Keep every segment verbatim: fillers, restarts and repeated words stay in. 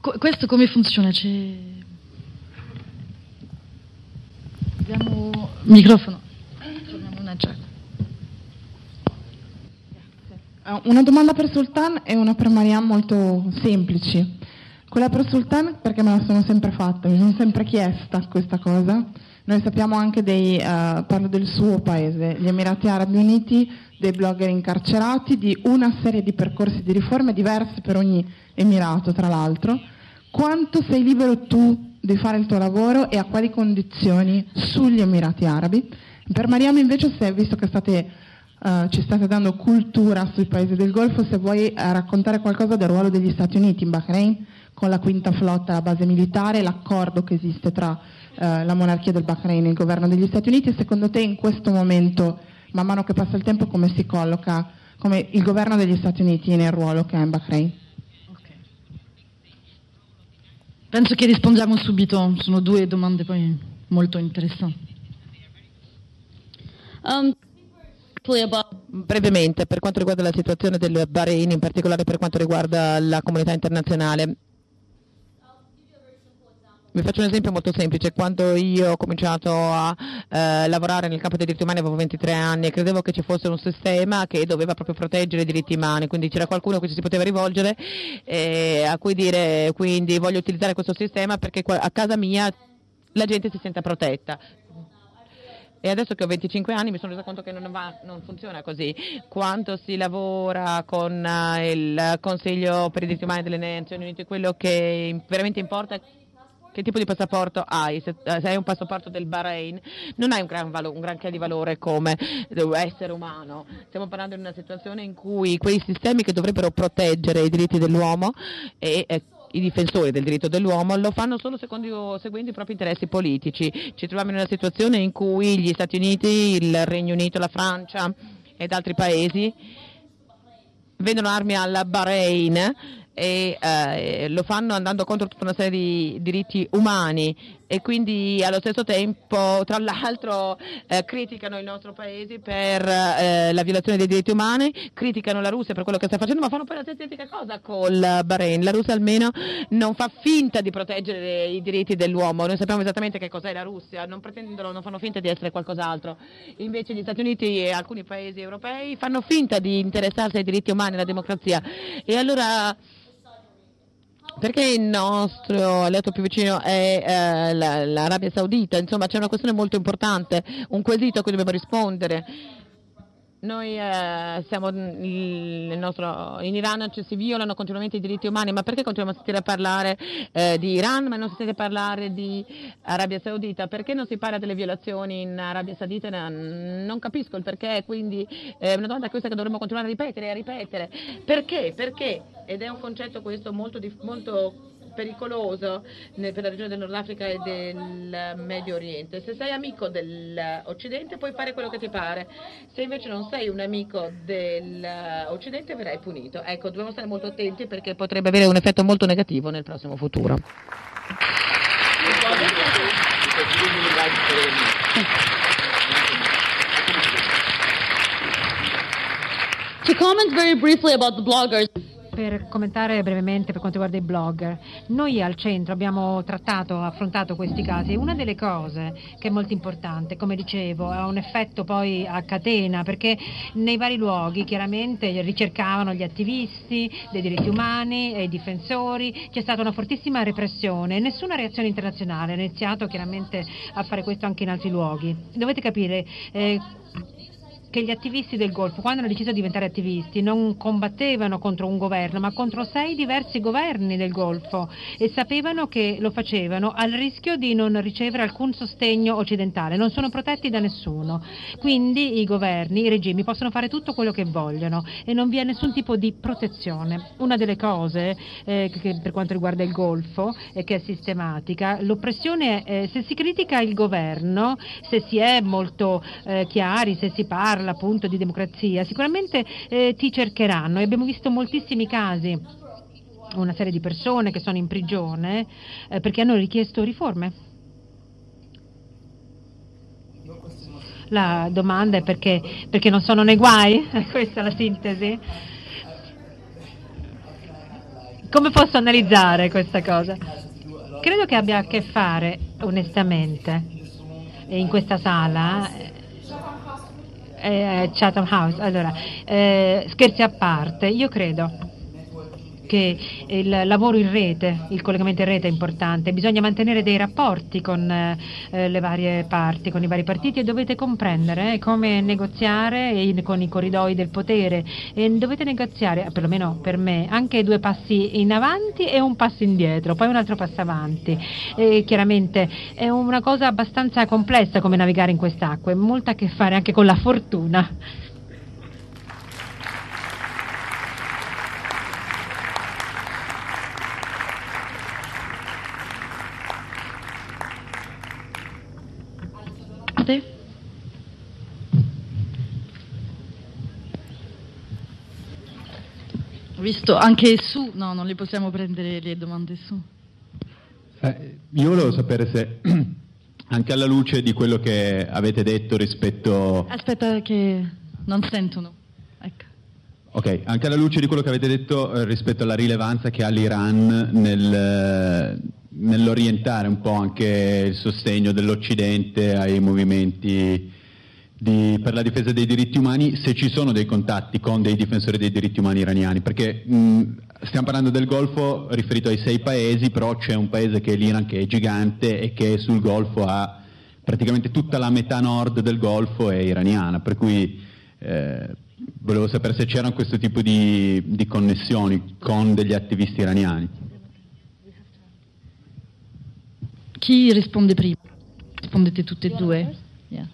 questo come funziona? C'è... Abbiamo microfono. Una, una domanda per Sultan e una per Mariam molto semplici. Quella per Sultan perché me la sono sempre fatta, mi sono sempre chiesta questa cosa. Noi sappiamo anche dei, uh, parlo del suo paese, gli Emirati Arabi Uniti, dei blogger incarcerati, di una serie di percorsi di riforme diversi per ogni emirato, tra l'altro. Quanto sei libero tu di fare il tuo lavoro e a quali condizioni sugli Emirati Arabi? Per Mariam invece, se, visto che state, uh, ci state dando cultura sui paesi del Golfo, se vuoi uh, raccontare qualcosa del ruolo degli Stati Uniti in Bahrain, con la quinta flotta, la base militare, l'accordo che esiste tra eh, la monarchia del Bahrain e il governo degli Stati Uniti, e secondo te in questo momento, man mano che passa il tempo, come si colloca come il governo degli Stati Uniti nel ruolo che ha in Bahrain? Okay. Penso che rispondiamo subito, sono due domande poi molto interessanti. Um, brevemente, per quanto riguarda la situazione del Bahrain, in particolare per quanto riguarda la comunità internazionale, vi faccio un esempio molto semplice. Quando io ho cominciato a eh, lavorare nel campo dei diritti umani avevo ventitré anni e credevo che ci fosse un sistema che doveva proprio proteggere i diritti umani, quindi c'era qualcuno a cui ci si poteva rivolgere e a cui dire quindi voglio utilizzare questo sistema perché a casa mia la gente si senta protetta. E adesso che ho venticinque anni mi sono resa conto che non, va, non funziona così. Quanto si lavora con uh, il Consiglio per i diritti umani delle Nazioni Unite, quello che veramente importa è che tipo di passaporto hai. Se, se hai un passaporto del Bahrain non hai un, gran valo, un granché di valore come essere umano. Stiamo parlando di una situazione in cui quei sistemi che dovrebbero proteggere i diritti dell'uomo e eh, i difensori del diritto dell'uomo lo fanno solo secondo, seguendo i propri interessi politici. Ci troviamo in una situazione in cui gli Stati Uniti, il Regno Unito, la Francia ed altri paesi vendono armi al Bahrain e eh, lo fanno andando contro tutta una serie di diritti umani e quindi allo stesso tempo, tra l'altro, eh, criticano il nostro paese per eh, la violazione dei diritti umani, criticano la Russia per quello che sta facendo, ma fanno poi la stessa identica cosa col Bahrain. La Russia almeno non fa finta di proteggere i diritti dell'uomo, noi sappiamo esattamente che cos'è la Russia, non pretendono, non fanno finta di essere qualcos'altro. Invece gli Stati Uniti e alcuni paesi europei fanno finta di interessarsi ai diritti umani e alla democrazia. E allora perché il nostro alleato più vicino è eh, l'Arabia Saudita? Insomma, c'è una questione molto importante, un quesito a cui dobbiamo rispondere. Noi eh, siamo il nostro, in Iran ci si violano continuamente i diritti umani, ma perché continuiamo a sentire parlare eh, di Iran ma non si sente parlare di Arabia Saudita? Perché non si parla delle violazioni in Arabia Saudita? Non capisco il perché, quindi è una domanda questa che dovremmo continuare a ripetere e a ripetere. Perché? Perché? Ed è un concetto questo molto, molto pericoloso per la regione del Nord Africa e del Medio Oriente. Se sei amico dell'Occidente puoi fare quello che ti pare, se invece non sei un amico dell'Occidente verrai punito. Ecco, dobbiamo stare molto attenti perché potrebbe avere un effetto molto negativo nel prossimo futuro. To comment very briefly about the bloggers. Per commentare brevemente per quanto riguarda i blogger, noi al centro abbiamo trattato, affrontato questi casi e una delle cose che è molto importante, come dicevo, ha un effetto poi a catena perché nei vari luoghi chiaramente ricercavano gli attivisti dei diritti umani e i difensori, c'è stata una fortissima repressione, nessuna reazione internazionale, ha iniziato chiaramente a fare questo anche in altri luoghi. Dovete capire eh, che gli attivisti del Golfo, quando hanno deciso di diventare attivisti, non combattevano contro un governo, ma contro sei diversi governi del Golfo e sapevano che lo facevano al rischio di non ricevere alcun sostegno occidentale, non sono protetti da nessuno. Quindi i governi, i regimi possono fare tutto quello che vogliono e non vi è nessun tipo di protezione. Una delle cose eh, che per quanto riguarda il Golfo e che è sistematica, l'oppressione è eh, se si critica il governo, se si è molto eh, chiari, se si parla appunto di democrazia, sicuramente eh, ti cercheranno e abbiamo visto moltissimi casi, una serie di persone che sono in prigione eh, perché hanno richiesto riforme. La domanda è perché, perché non sono nei guai? Questa è la sintesi? come posso analizzare questa cosa? Credo che abbia a che fare, onestamente, in questa sala, eh, Chatham House, allora, eh, scherzi a parte, io credo che il lavoro in rete, il collegamento in rete è importante, bisogna mantenere dei rapporti con eh, le varie parti, con i vari partiti, e dovete comprendere eh, come negoziare in, con i corridoi del potere, e dovete negoziare, perlomeno per me, anche due passi in avanti e un passo indietro, poi un altro passo avanti. E chiaramente è una cosa abbastanza complessa come navigare in quest'acqua, ha molto a che fare anche con la fortuna. Visto anche su, no, non le possiamo prendere le domande su. Eh, io volevo sapere se, anche alla luce di quello che avete detto rispetto... Aspetta che non sentono. Ecco. Ok, anche alla luce di quello che avete detto eh, rispetto alla rilevanza che ha l'Iran nel, nell'orientare un po' anche il sostegno dell'Occidente ai movimenti di, per la difesa dei diritti umani, se ci sono dei contatti con dei difensori dei diritti umani iraniani, perché mh, stiamo parlando del Golfo riferito ai sei paesi, però c'è un paese che è l'Iran, che è gigante e che sul Golfo ha praticamente tutta la metà nord del Golfo è iraniana, per cui eh, volevo sapere se c'erano questo tipo di, di connessioni con degli attivisti iraniani. Chi risponde prima? Rispondete tutte e due? Yeah.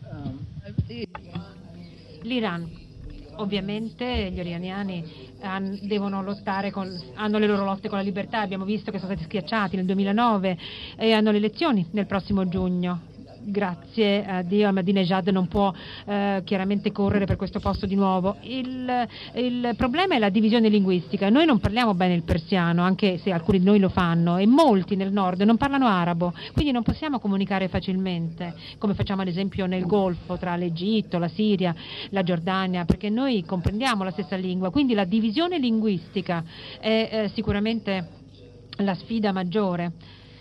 L'Iran, ovviamente gli iraniani han, devono lottare con, hanno le loro lotte con la libertà, abbiamo visto che sono stati schiacciati nel duemilanove e hanno le elezioni nel prossimo giugno. Grazie a Dio Ahmadinejad non può eh, chiaramente correre per questo posto di nuovo. Il, il problema è la divisione linguistica. Noi non parliamo bene il persiano, anche se alcuni di noi lo fanno, e molti nel nord non parlano arabo, quindi non possiamo comunicare facilmente, come facciamo ad esempio nel Golfo tra l'Egitto, la Siria, la Giordania, perché noi comprendiamo la stessa lingua, quindi la divisione linguistica è eh, sicuramente la sfida maggiore.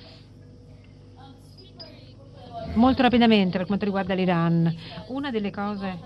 Molto rapidamente, per quanto riguarda l'Iran, una delle cose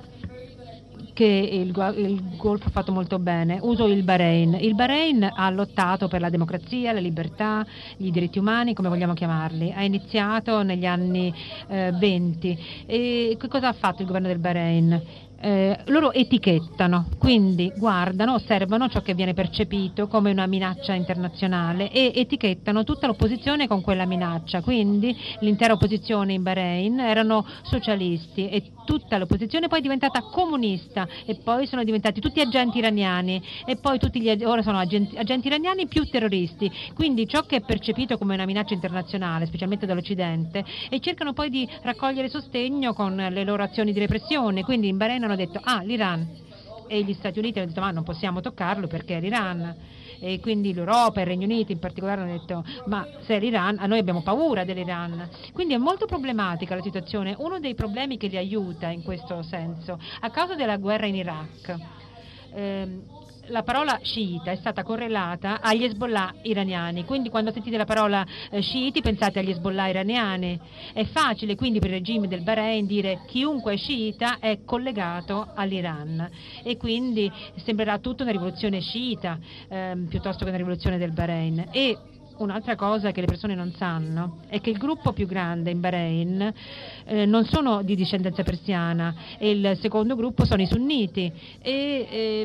che il, il Golfo ha fatto molto bene, uso il Bahrain. Il Bahrain ha lottato per la democrazia, la libertà, i diritti umani, come vogliamo chiamarli. Ha iniziato negli anni eh, venti. E che cosa ha fatto il governo del Bahrain? Eh, loro etichettano, quindi guardano, osservano ciò che viene percepito come una minaccia internazionale e etichettano tutta l'opposizione con quella minaccia, quindi l'intera opposizione in Bahrain erano socialisti e tutta l'opposizione poi è diventata comunista e poi sono diventati tutti agenti iraniani e poi tutti gli, ora sono agenti, agenti iraniani più terroristi, quindi ciò che è percepito come una minaccia internazionale, specialmente dall'Occidente, e cercano poi di raccogliere sostegno con le loro azioni di repressione, quindi in Bahrain hanno detto ah l'Iran, e gli Stati Uniti hanno detto ma non possiamo toccarlo perché è l'Iran, e quindi l'Europa e il Regno Unito in particolare hanno detto ma se è l'Iran, a noi abbiamo paura dell'Iran, quindi è molto problematica la situazione. Uno dei problemi che li aiuta in questo senso, a causa della guerra in Iraq, ehm, la parola sciita è stata correlata agli Hezbollah iraniani, quindi quando sentite la parola eh, sciiti pensate agli Hezbollah iraniani. È facile quindi per il regime del Bahrain dire chiunque è sciita è collegato all'Iran e quindi sembrerà tutta una rivoluzione sciita ehm, piuttosto che una rivoluzione del Bahrain. E un'altra cosa che le persone non sanno è che il gruppo più grande in Bahrain eh, non sono di discendenza persiana e il secondo gruppo sono i sunniti e eh,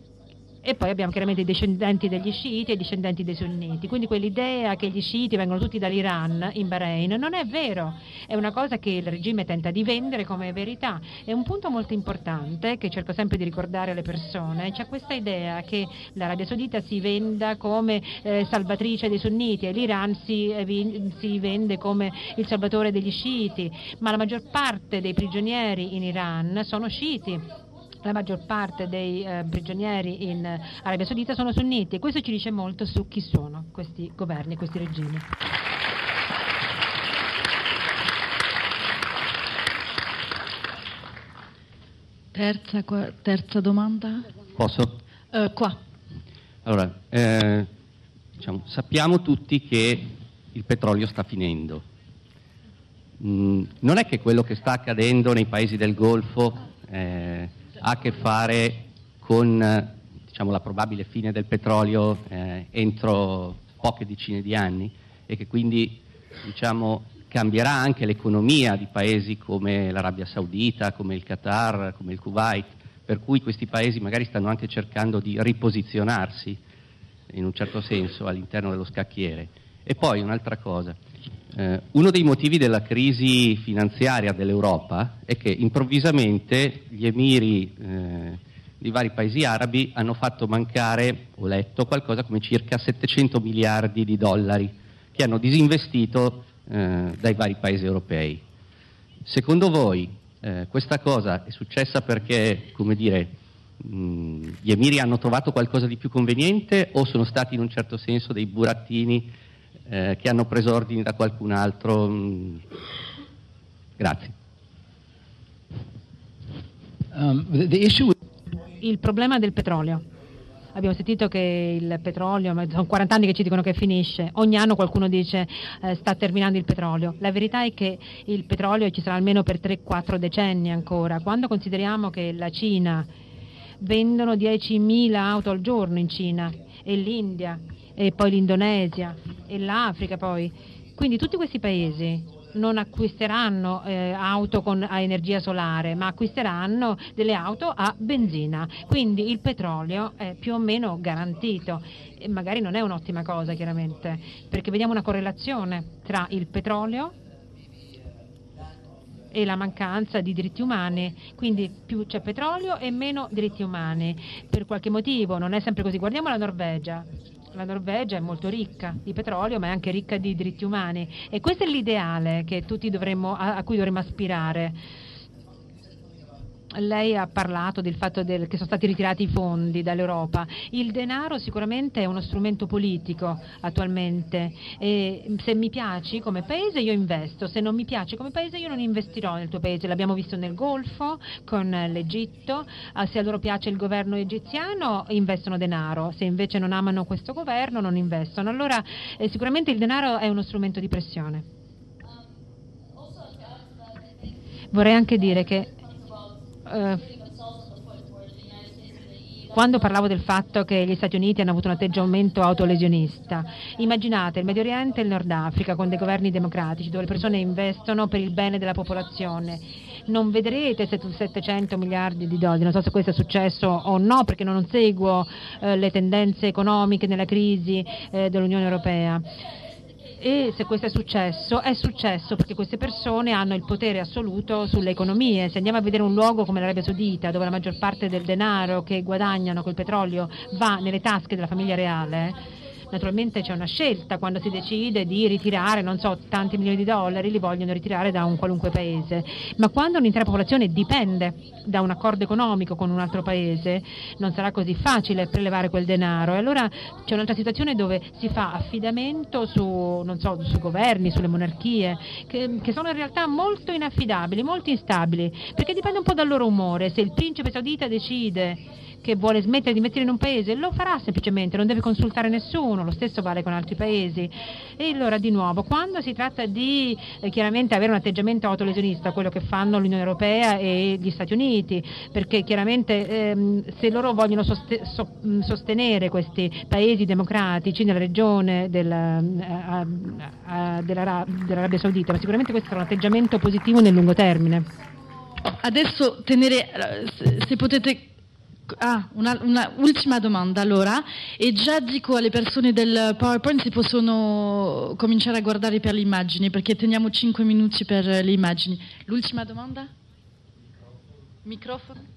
E poi abbiamo chiaramente i discendenti degli sciiti e i discendenti dei sunniti, quindi quell'idea che gli sciiti vengono tutti dall'Iran in Bahrain non è vero, è una cosa che il regime tenta di vendere come verità. È un punto molto importante che cerco sempre di ricordare alle persone, c'è questa idea che l'Arabia Saudita si venda come eh, salvatrice dei sunniti e l'Iran si, eh, vi, si vende come il salvatore degli sciiti, ma la maggior parte dei prigionieri in Iran sono sciiti. La maggior parte dei eh, prigionieri in eh, Arabia Saudita sono sunniti e questo ci dice molto su chi sono questi governi, questi regimi. Terza, qua, terza domanda. Posso? Uh, qua. Allora, eh, diciamo, sappiamo tutti che il petrolio sta finendo. Mm, non è che quello che sta accadendo nei paesi del Golfo eh, ha a che fare con diciamo, la probabile fine del petrolio eh, entro poche decine di anni e che quindi diciamo, cambierà anche l'economia di paesi come l'Arabia Saudita, come il Qatar, come il Kuwait, per cui questi paesi magari stanno anche cercando di riposizionarsi in un certo senso all'interno dello scacchiere. E poi un'altra cosa, eh, uno dei motivi della crisi finanziaria dell'Europa è che improvvisamente gli emiri eh, di vari paesi arabi hanno fatto mancare, ho letto, qualcosa come circa settecento miliardi di dollari che hanno disinvestito eh, dai vari paesi europei. Secondo voi eh, questa cosa è successa perché, come dire, mh, gli emiri hanno trovato qualcosa di più conveniente o sono stati in un certo senso dei burattini eh, che hanno preso ordini da qualcun altro? Mh. Grazie. Um, the, the issue Il problema del petrolio. Abbiamo sentito che il petrolio, sono quaranta anni che ci dicono che finisce, ogni anno qualcuno dice eh, sta terminando il petrolio. La verità è che il petrolio ci sarà almeno per tre quattro decenni ancora. Quando consideriamo che la Cina vendono diecimila auto al giorno in Cina, e l'India, e poi l'Indonesia, e l'Africa poi, quindi tutti questi paesi non acquisteranno eh, auto con, a energia solare, ma acquisteranno delle auto a benzina, quindi il petrolio è più o meno garantito. E magari non è un'ottima cosa chiaramente, perché vediamo una correlazione tra il petrolio e la mancanza di diritti umani, quindi più c'è petrolio e meno diritti umani. Per qualche motivo non è sempre così. Guardiamo la Norvegia. La Norvegia è molto ricca di petrolio, ma è anche ricca di diritti umani, e questo è l'ideale che tutti dovremmo, a, a cui dovremmo aspirare. Lei ha parlato del fatto del, che sono stati ritirati i fondi dall'Europa. Il denaro sicuramente è uno strumento politico attualmente, e se mi piaci come paese io investo, se non mi piace come paese io non investirò nel tuo paese. L'abbiamo visto nel Golfo con l'Egitto, se a loro piace il governo egiziano investono denaro, se invece non amano questo governo non investono. Allora eh, sicuramente il denaro è uno strumento di pressione. Vorrei anche dire che Uh, quando parlavo del fatto che gli Stati Uniti hanno avuto un atteggiamento autolesionista, immaginate il Medio Oriente e il Nord Africa con dei governi democratici dove le persone investono per il bene della popolazione. Non vedrete settecento miliardi di dollari, non so se questo è successo o no, perché non seguo uh, le tendenze economiche nella crisi uh, dell'Unione Europea. E se questo è successo, è successo perché queste persone hanno il potere assoluto sulle economie. Se andiamo a vedere un luogo come l'Arabia Saudita, dove la maggior parte del denaro che guadagnano col petrolio va nelle tasche della famiglia reale, naturalmente c'è una scelta quando si decide di ritirare, non so, tanti milioni di dollari, li vogliono ritirare da un qualunque paese. Ma quando un'intera popolazione dipende da un accordo economico con un altro paese, non sarà così facile prelevare quel denaro. E allora c'è un'altra situazione dove si fa affidamento su, non so, su governi, sulle monarchie, che, che sono in realtà molto inaffidabili, molto instabili, perché dipende un po' dal loro umore. Se il principe saudita decide che vuole smettere di investire in un paese, lo farà semplicemente, non deve consultare nessuno, lo stesso vale con altri paesi. E allora di nuovo, quando si tratta di eh, chiaramente avere un atteggiamento autolesionista, quello che fanno l'Unione Europea e gli Stati Uniti, perché chiaramente ehm, se loro vogliono soste- so- sostenere questi paesi democratici nella regione del, uh, uh, dell'Ara- dell'Arabia Saudita, ma sicuramente questo sarà un atteggiamento positivo nel lungo termine. Adesso tenere, se, se potete. Ah, una, una ultima domanda allora, e già dico alle persone del PowerPoint se possono cominciare a guardare per le immagini, perché teniamo cinque minuti per le immagini. L'ultima domanda? Microfono?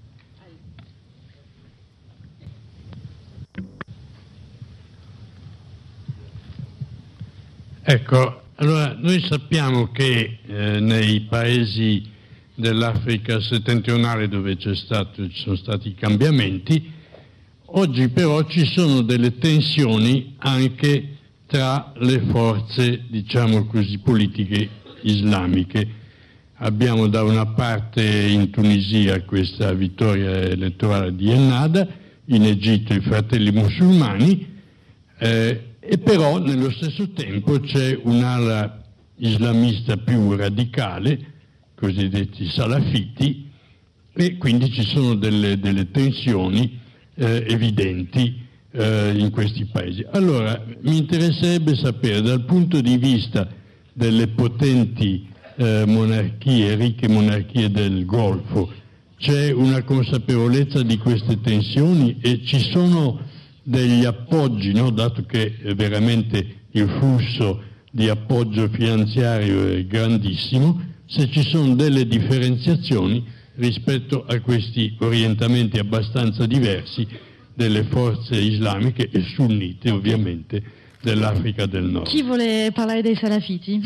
Ecco, allora noi sappiamo che eh, nei paesi dell'Africa settentrionale dove c'è stato, ci sono stati cambiamenti, oggi però ci sono delle tensioni anche tra le forze, diciamo così, politiche islamiche. Abbiamo da una parte in Tunisia questa vittoria elettorale di Ennahda, in Egitto i fratelli musulmani, eh, e però nello stesso tempo c'è un'ala islamista più radicale, cosiddetti salafiti, e quindi ci sono delle, delle tensioni eh, evidenti eh, in questi paesi. Allora, mi interesserebbe sapere dal punto di vista delle potenti eh, monarchie, ricche monarchie del Golfo, c'è una consapevolezza di queste tensioni e ci sono degli appoggi, no? Dato che eh, veramente il flusso di appoggio finanziario è grandissimo, se ci sono delle differenziazioni rispetto a questi orientamenti abbastanza diversi delle forze islamiche e sunnite ovviamente dell'Africa del Nord. Chi vuole parlare dei salafiti?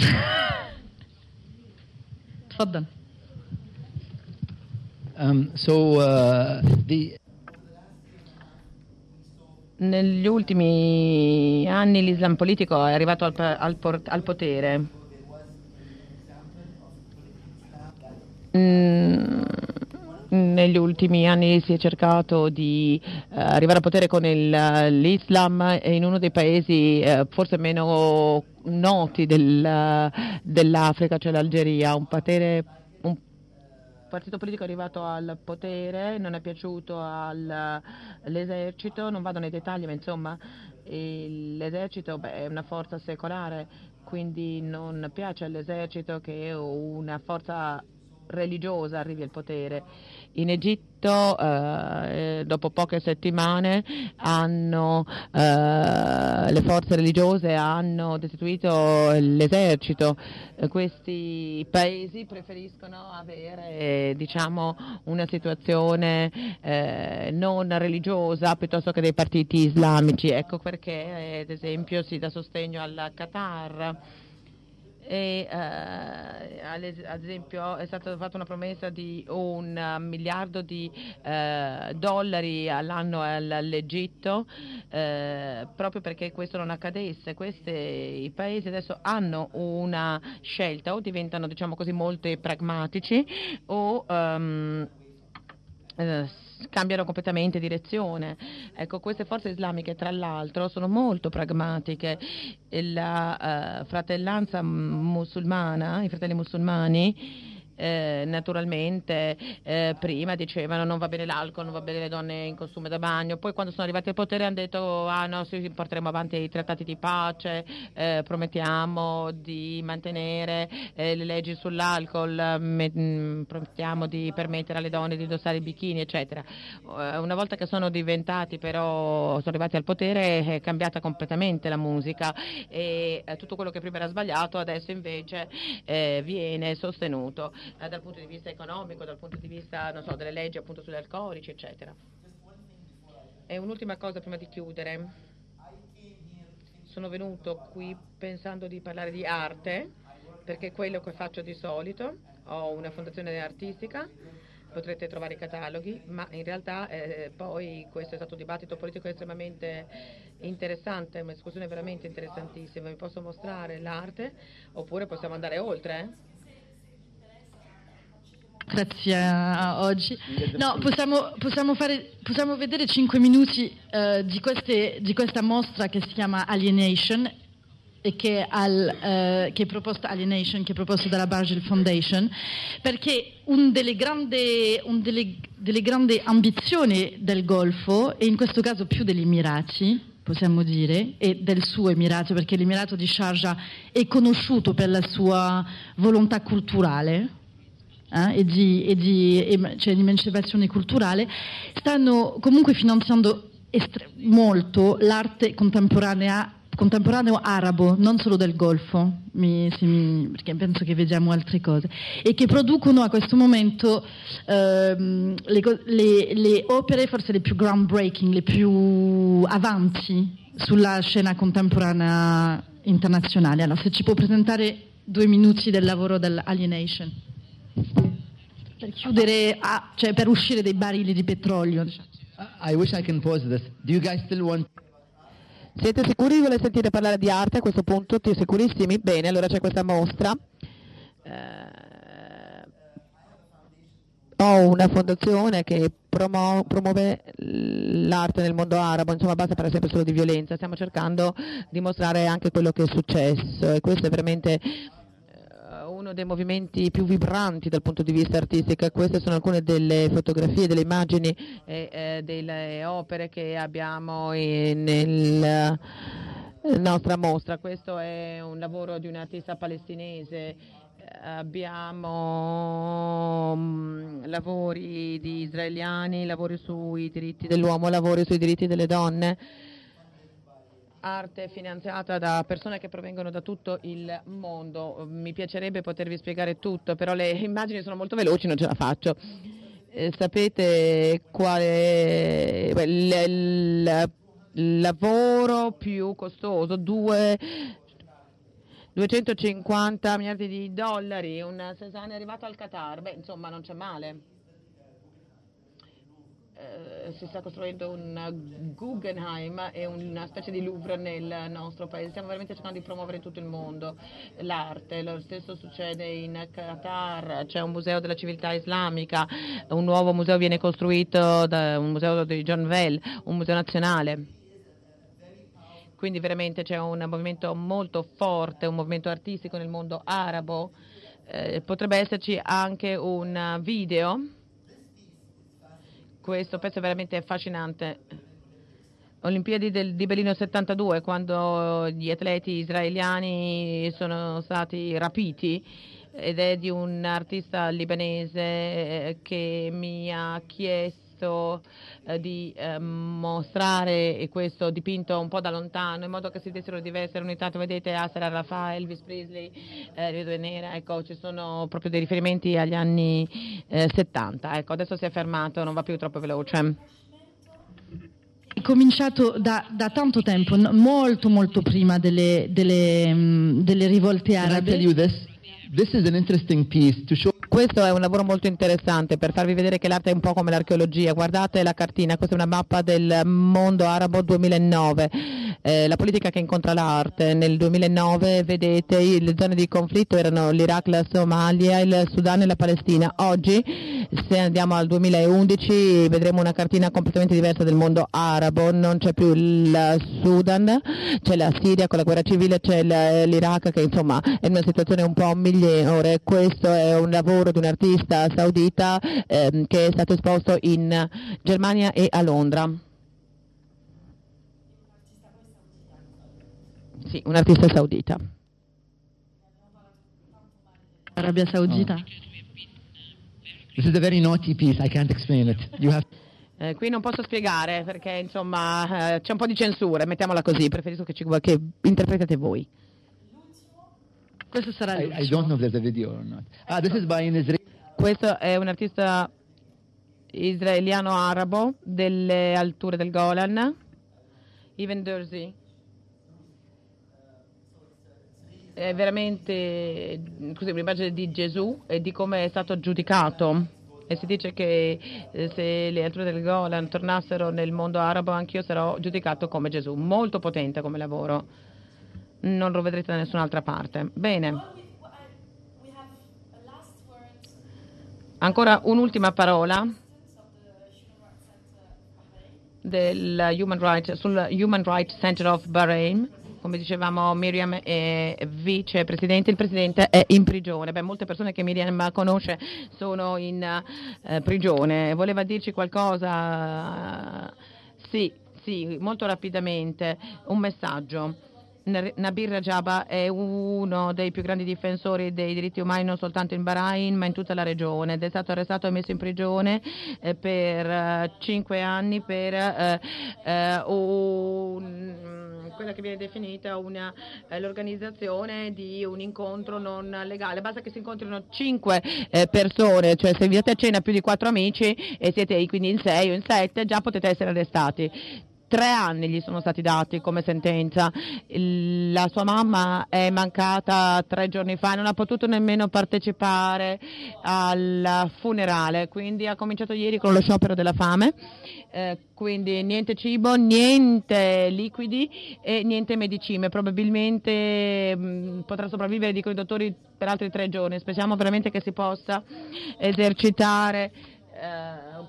Tfaddal. Um, so, uh, the... Negli ultimi anni l'Islam politico è arrivato al, al, al potere. Mm, negli ultimi anni si è cercato di uh, arrivare al potere con il, l'Islam in uno dei paesi uh, forse meno noti del, dell'Africa, cioè l'Algeria, un potere un partito politico è arrivato al potere, non è piaciuto al, all'esercito, non vado nei dettagli, ma insomma l'esercito beh, è una forza secolare, quindi non piace all'esercito che una forza religiosa arrivi al potere. In Egitto eh, dopo poche settimane hanno, eh, le forze religiose hanno destituito l'esercito. Eh, questi paesi preferiscono avere diciamo una situazione eh, non religiosa piuttosto che dei partiti islamici. Ecco perché eh, ad esempio si dà sostegno al Qatar. E, eh, ad esempio è stata fatta una promessa di un miliardo di eh, dollari all'anno all'Egitto eh, proprio perché questo non accadesse. Questi i paesi adesso hanno una scelta: o diventano diciamo così molto pragmatici o um, eh, cambiano completamente direzione. Ecco, queste forze islamiche tra l'altro sono molto pragmatiche. La uh, fratellanza musulmana, i fratelli musulmani Eh, naturalmente eh, prima dicevano non va bene l'alcol, non va bene le donne in costume da bagno, poi quando sono arrivati al potere hanno detto ah no, sì, porteremo avanti i trattati di pace, eh, promettiamo di mantenere eh, le leggi sull'alcol, me, mh, promettiamo di permettere alle donne di indossare i bikini eccetera. Eh, una volta che sono diventati però, sono arrivati al potere, è cambiata completamente la musica e eh, tutto quello che prima era sbagliato adesso invece eh, viene sostenuto Eh, dal punto di vista economico, dal punto di vista non so, delle leggi appunto sugli alcolici eccetera. E un'ultima cosa prima di chiudere: sono venuto qui pensando di parlare di arte perché è quello che faccio di solito, ho una fondazione artistica, potrete trovare i cataloghi, ma in realtà eh, poi questo è stato un dibattito politico estremamente interessante, una discussione veramente interessantissima. Vi posso mostrare l'arte oppure possiamo andare oltre? Eh? Grazie a oggi. No, possiamo, possiamo, fare, possiamo vedere cinque minuti uh, di, queste, di questa mostra che si chiama Alienation e che, al, uh, che è proposta Alienation, che è proposta dalla Bargill Foundation, perché un delle grandi, un delle, delle grandi ambizioni del Golfo, e in questo caso più degli Emirati, possiamo dire, e del suo Emirato, perché l'Emirato di Sharjah è conosciuto per la sua volontà culturale, Eh, e di, e di, e, cioè, di emancipazione culturale, stanno comunque finanziando estre- molto l'arte contemporanea, contemporaneo arabo, non solo del Golfo, mi, se mi, perché penso che vediamo altre cose, e che producono a questo momento ehm, le, le, le opere forse le più groundbreaking, le più avanti sulla scena contemporanea internazionale. Allora, se ci può presentare due minuti del lavoro dell'Alienation. Per chiudere, ah, cioè per uscire dai barili di petrolio. I wish I can pause this. Do you guys still want... Siete sicuri di voler sentire parlare di arte a questo punto? Siete sicurissimi? Bene, allora c'è questa mostra. Eh, ho una fondazione che promo- promuove l'arte nel mondo arabo, insomma basta parlare sempre solo di violenza, stiamo cercando di mostrare anche quello che è successo e questo è veramente uno dei movimenti più vibranti dal punto di vista artistico. Queste sono alcune delle fotografie, delle immagini e eh, delle opere che abbiamo in, nel, nella nostra mostra. Questo è un lavoro di un artista palestinese. Abbiamo um, lavori di israeliani, lavori sui diritti dell'uomo, lavori sui diritti delle donne. Arte finanziata da persone che provengono da tutto il mondo. Mi piacerebbe potervi spiegare tutto, però le immagini sono molto veloci, non ce la faccio. Eh, sapete qual è il, il, il lavoro più costoso? Due, duecentocinquanta miliardi di dollari, un Cézanne è arrivato al Qatar, beh insomma non c'è male. Eh, si sta costruendo un Guggenheim e una specie di Louvre nel nostro paese, stiamo veramente cercando di promuovere in tutto il mondo l'arte, lo stesso succede in Qatar, c'è un museo della civiltà islamica, un nuovo museo viene costruito, da un museo di John Vell, un museo nazionale. Quindi veramente c'è un movimento molto forte, un movimento artistico nel mondo arabo. Eh, potrebbe esserci anche un video. Questo pezzo è veramente affascinante. Olimpiadi del, di Berlino settantadue, quando gli atleti israeliani sono stati rapiti, ed è di un artista libanese che mi ha chiesto eh, di eh, mostrare questo dipinto un po' da lontano, in modo che si dessero diverse unità. Vedete Yasser Arafat, Elvis Presley, eh, Rio de Janeiro, ecco, ci sono proprio dei riferimenti agli anni eh, settanta. Ecco, adesso si è fermato, non va più troppo veloce. È cominciato da, da tanto tempo, no, molto molto prima delle, delle, um, delle rivolte Can I arabe. tell you this? This is an interesting piece to show. Questo è un lavoro molto interessante per farvi vedere che l'arte è un po' come l'archeologia. Guardate la cartina, questa è una mappa del mondo arabo duemilanove, eh, la politica che incontra l'arte. Nel duemilanove vedete le zone di conflitto erano l'Iraq, la Somalia, il Sudan e la Palestina. Oggi, se andiamo al duemilaundici, vedremo una cartina completamente diversa del mondo arabo. Non c'è più il Sudan, c'è la Siria con la guerra civile, c'è l'Iraq che insomma è in una situazione un po' migliore. Questo è un lavoro di un artista saudita ehm, che è stato esposto in Germania e a Londra. Sì, un artista saudita. Arabia Saudita. Oh. This is a very naughty piece, I can't explain it. You have... Eh, qui non posso spiegare perché insomma eh, c'è un po' di censura, mettiamola così, preferisco che, ci, che interpretate voi. Questo sarà I, I don't know if there's a video or not. Ah, this is by an Israeli. Questo è un artista israeliano-arabo delle alture del Golan, Ivan Durzi. È veramente così, un'immagine di Gesù e di come è stato giudicato. E si dice che eh, se le alture del Golan tornassero nel mondo arabo, anch'io sarò giudicato come Gesù. Molto potente come lavoro. Non lo vedrete da nessun'altra parte. Bene. Ancora un'ultima parola del Human Rights, sul Human Rights Center of Bahrain. Come dicevamo, Miriam è vicepresidente, il presidente è in prigione. Beh, molte persone che Miriam conosce sono in eh, prigione. Voleva dirci qualcosa? Sì, sì, molto rapidamente. Un messaggio. Nabil Rajab è uno dei più grandi difensori dei diritti umani non soltanto in Bahrain ma in tutta la regione ed è stato arrestato e messo in prigione eh, per eh, cinque anni per eh, eh, un, quella che viene definita una, eh, l'organizzazione di un incontro non legale. Basta che si incontrino cinque eh, persone, cioè se vi date a cena più di quattro amici e siete quindi in sei o in sette già potete essere arrestati. Tre anni gli sono stati dati come sentenza. La sua mamma è mancata tre giorni fa e non ha potuto nemmeno partecipare al funerale, quindi ha cominciato ieri con lo sciopero della fame, eh, quindi niente cibo, niente liquidi e niente medicine. Probabilmente mh, potrà sopravvivere, dicono i dottori, per altri tre giorni. Speriamo veramente che si possa esercitare Uh, un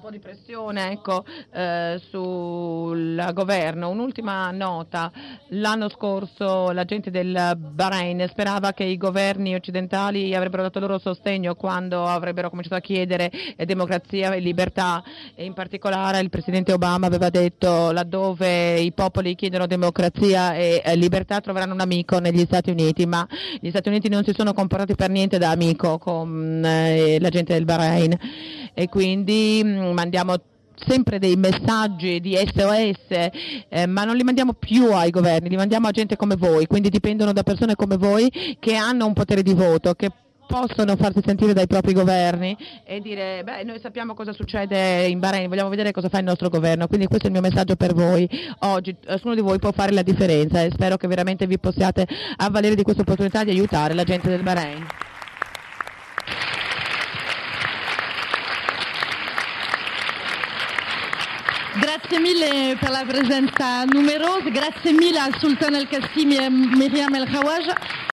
po' di pressione, ecco, eh, sul governo. Un'ultima nota: l'anno scorso la gente del Bahrain sperava che i governi occidentali avrebbero dato loro sostegno quando avrebbero cominciato a chiedere eh, democrazia e libertà, e in particolare il presidente Obama aveva detto: laddove i popoli chiedono democrazia e eh, libertà troveranno un amico negli Stati Uniti, ma gli Stati Uniti non si sono comportati per niente da amico con eh, la gente del Bahrain, e quindi mh, mandiamo sempre dei messaggi di S O S, eh, ma non li mandiamo più ai governi, li mandiamo a gente come voi, quindi dipendono da persone come voi che hanno un potere di voto, che possono farsi sentire dai propri governi e dire: beh, noi sappiamo cosa succede in Bahrain, vogliamo vedere cosa fa il nostro governo. Quindi questo è il mio messaggio per voi oggi. Nessuno di voi può fare la differenza e spero che veramente vi possiate avvalere di questa opportunità di aiutare la gente del Bahrain. Grazie mille per la presenza numerosa, grazie mille al Sultan El Qassimi e Miriam El Khawaja.